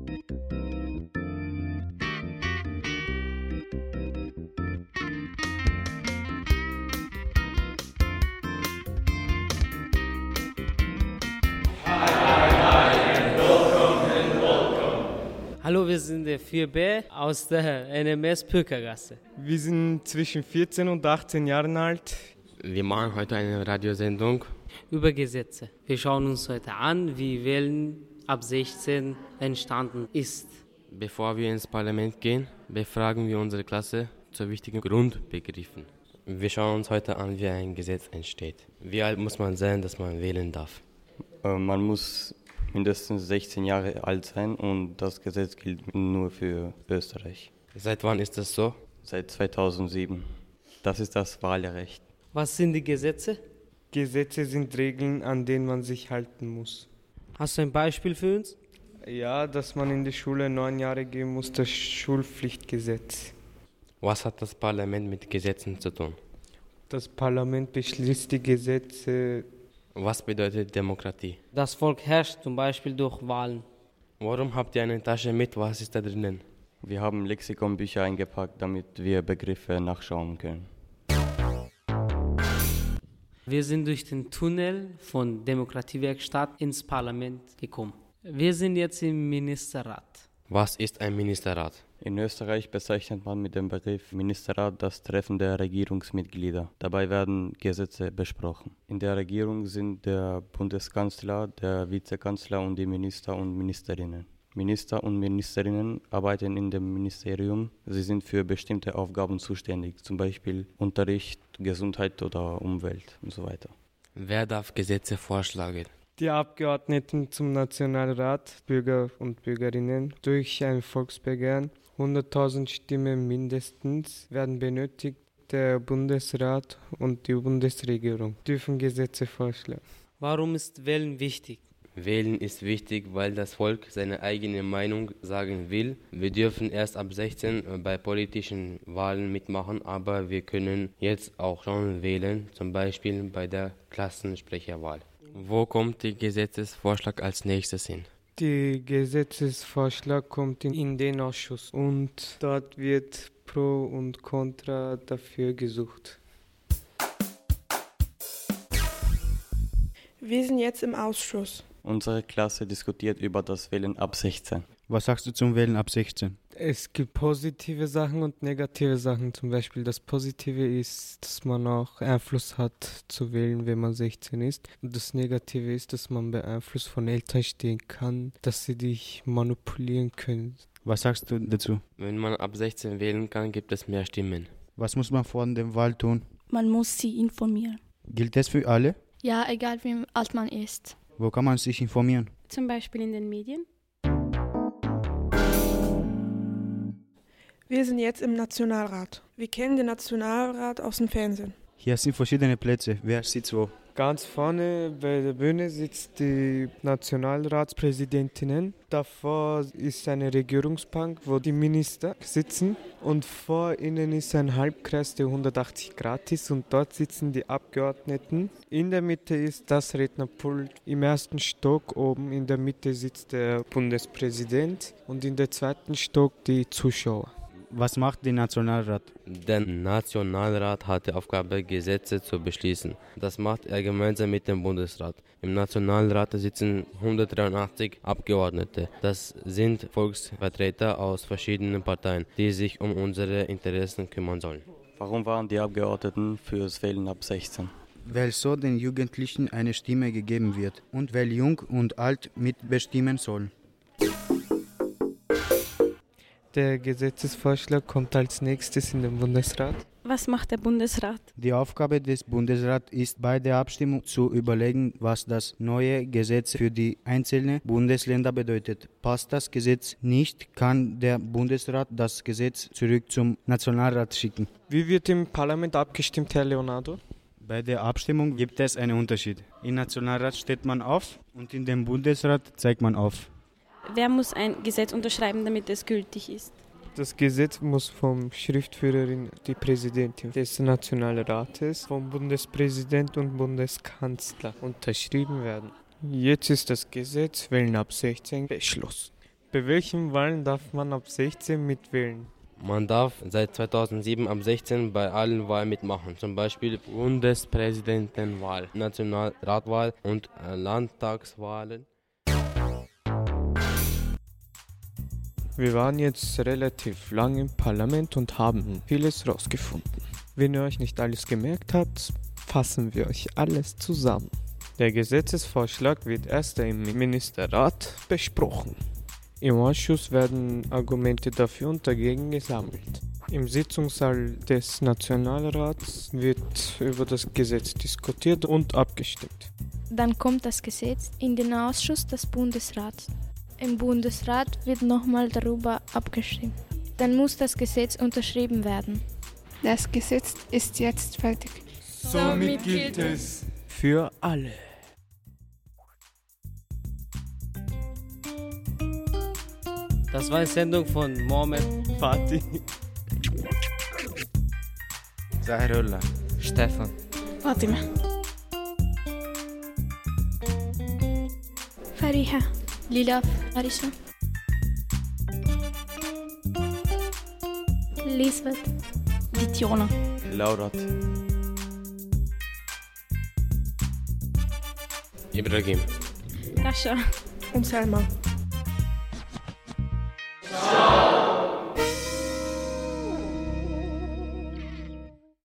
Hallo, wir sind der 4B aus der NMS Pökergasse. Wir sind zwischen 14 und 18 Jahren alt. Wir machen heute eine Radiosendung Über Gesetze. Wir schauen uns heute an, wie Wählen ab 16 entstanden ist. Bevor wir ins Parlament gehen, befragen wir unsere Klasse zu wichtigen Grundbegriffen. Wir schauen uns heute an, wie ein Gesetz entsteht. Wie alt muss man sein, dass man wählen darf? Man muss mindestens 16 Jahre alt sein und das Gesetz gilt nur für Österreich. Seit wann ist das so? Seit 2007. Das ist das Wahlrecht. Was sind die Gesetze? Gesetze sind Regeln, an denen man sich halten muss. Hast du ein Beispiel für uns? Ja, dass man in die Schule 9 Jahre gehen muss, das Schulpflichtgesetz. Was hat das Parlament mit Gesetzen zu tun? Das Parlament beschließt die Gesetze. Was bedeutet Demokratie? Das Volk herrscht zum Beispiel durch Wahlen. Warum habt ihr eine Tasche mit? Was ist da drinnen? Wir haben Lexikonbücher eingepackt, damit wir Begriffe nachschauen können. Wir sind durch den Tunnel von Demokratiewerkstatt ins Parlament gekommen. Wir sind jetzt im Ministerrat. Was ist ein Ministerrat? In Österreich bezeichnet man mit dem Begriff Ministerrat das Treffen der Regierungsmitglieder. Dabei werden Gesetze besprochen. In der Regierung sind der Bundeskanzler, der Vizekanzler und die Minister und Ministerinnen. Minister und Ministerinnen arbeiten in dem Ministerium. Sie sind für bestimmte Aufgaben zuständig, zum Beispiel Unterricht, Gesundheit oder Umwelt und so weiter. Wer darf Gesetze vorschlagen? Die Abgeordneten zum Nationalrat, Bürger und Bürgerinnen, durch ein Volksbegehren. 100.000 Stimmen mindestens werden benötigt. Der Bundesrat und die Bundesregierung dürfen Gesetze vorschlagen. Warum ist Wählen wichtig? Wählen ist wichtig, weil das Volk seine eigene Meinung sagen will. Wir dürfen erst ab 16 bei politischen Wahlen mitmachen, aber wir können jetzt auch schon wählen, zum Beispiel bei der Klassensprecherwahl. Wo kommt der Gesetzesvorschlag als nächstes hin? Der Gesetzesvorschlag kommt in den Ausschuss und dort wird Pro und Contra dafür gesucht. Wir sind jetzt im Ausschuss. Unsere Klasse diskutiert über das Wählen ab 16. Was sagst du zum Wählen ab 16? Es gibt positive Sachen und negative Sachen. Zum Beispiel das Positive ist, dass man auch Einfluss hat zu wählen, wenn man 16 ist. Und das Negative ist, dass man beeinflusst von Eltern stehen kann, dass sie dich manipulieren können. Was sagst du dazu? Wenn man ab 16 wählen kann, gibt es mehr Stimmen. Was muss man vor der Wahl tun? Man muss sie informieren. Gilt das für alle? Ja, egal wie alt man ist. Wo kann man sich informieren? Zum Beispiel in den Medien. Wir sind jetzt im Nationalrat. Wir kennen den Nationalrat aus dem Fernsehen. Hier sind verschiedene Plätze. Wer sitzt wo? Ganz vorne bei der Bühne sitzt die Nationalratspräsidentinnen. Davor ist eine Regierungsbank, wo die Minister sitzen. Und vor ihnen ist ein Halbkreis, der 180 Grad ist. Und dort sitzen die Abgeordneten. In der Mitte ist das Rednerpult. Im ersten Stock oben in der Mitte sitzt der Bundespräsident. Und in der zweiten Stock die Zuschauer. Was macht der Nationalrat? Der Nationalrat hat die Aufgabe, Gesetze zu beschließen. Das macht er gemeinsam mit dem Bundesrat. Im Nationalrat sitzen 183 Abgeordnete. Das sind Volksvertreter aus verschiedenen Parteien, die sich um unsere Interessen kümmern sollen. Warum waren die Abgeordneten fürs Wählen ab 16? Weil so den Jugendlichen eine Stimme gegeben wird und weil Jung und Alt mitbestimmen sollen. Der Gesetzesvorschlag kommt als nächstes in den Bundesrat. Was macht der Bundesrat? Die Aufgabe des Bundesrats ist, bei der Abstimmung zu überlegen, was das neue Gesetz für die einzelnen Bundesländer bedeutet. Passt das Gesetz nicht, kann der Bundesrat das Gesetz zurück zum Nationalrat schicken. Wie wird im Parlament abgestimmt, Herr Leonardo? Bei der Abstimmung gibt es einen Unterschied. Im Nationalrat steht man auf und in dem Bundesrat zeigt man auf. Wer muss ein Gesetz unterschreiben, damit es gültig ist? Das Gesetz muss vom Schriftführerin, die Präsidentin des Nationalrates, vom Bundespräsident und Bundeskanzler unterschrieben werden. Jetzt ist das Gesetz Wählen ab 16 beschlossen. Bei welchen Wahlen darf man ab 16 mitwählen? Man darf seit 2007 ab 16 bei allen Wahlen mitmachen, zum Beispiel Bundespräsidentenwahl, Nationalratwahl und Landtagswahlen. Wir waren jetzt relativ lang im Parlament und haben vieles rausgefunden. Wenn ihr euch nicht alles gemerkt habt, fassen wir euch alles zusammen. Der Gesetzesvorschlag wird erst im Ministerrat besprochen. Im Ausschuss werden Argumente dafür und dagegen gesammelt. Im Sitzungssaal des Nationalrats wird über das Gesetz diskutiert und abgestimmt. Dann kommt das Gesetz in den Ausschuss des Bundesrats. Im Bundesrat wird nochmal darüber abgestimmt. Dann muss das Gesetz unterschrieben werden. Das Gesetz ist jetzt fertig. Somit gilt es für alle. Das war eine Sendung von Mohamed, Fatih, Zahrullah, Stefan, Fatima, Fariha, Lilaf, Marisa, Lisbeth, Ditjona. Laurat. Ibrahim. Rascha. und Salma.